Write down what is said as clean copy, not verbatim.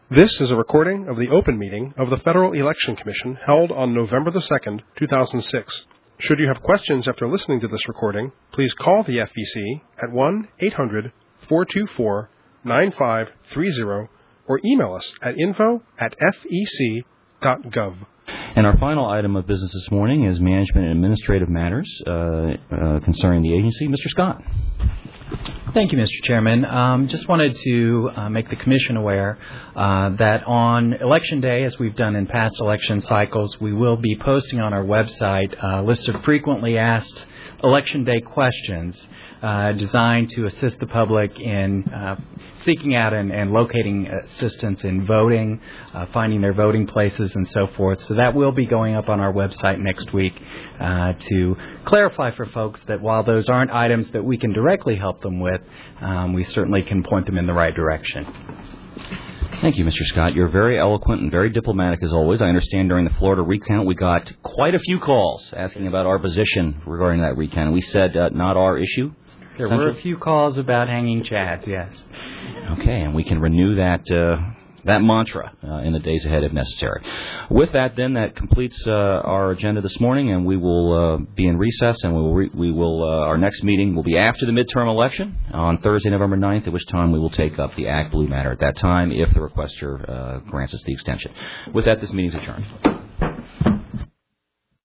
This is a recording of the open meeting of the Federal Election Commission held on November the 2nd, 2006. Should you have questions after listening to this recording, please call the FEC at 1-800-424-9530 or email us at info@fec.gov. And our final item of business this morning is management and administrative matters concerning the agency. Mr. Scott. Thank you, Mr. Chairman. Just wanted to make the Commission aware that on Election Day, as we've done in past election cycles, we will be posting on our website a list of frequently asked Election Day questions designed to assist the public in seeking out and locating assistance in voting, finding their voting places, and so forth. So that will be going up on our website next week to clarify for folks that while those aren't items that we can directly help them with, we certainly can point them in the right direction. Thank you, Mr. Scott. You're very eloquent and very diplomatic as always. I understand during the Florida recount we got quite a few calls asking about our position regarding that recount. We said not our issue. There were a few calls about hanging chads, yes. Okay, and we can renew that mantra in the days ahead if necessary. With that, then, that completes our agenda this morning, and we will be in recess, and we will our next meeting will be after the midterm election on Thursday, November 9th, at which time we will take up the Act Blue matter at that time if the requester grants us the extension. With that, this meeting is adjourned.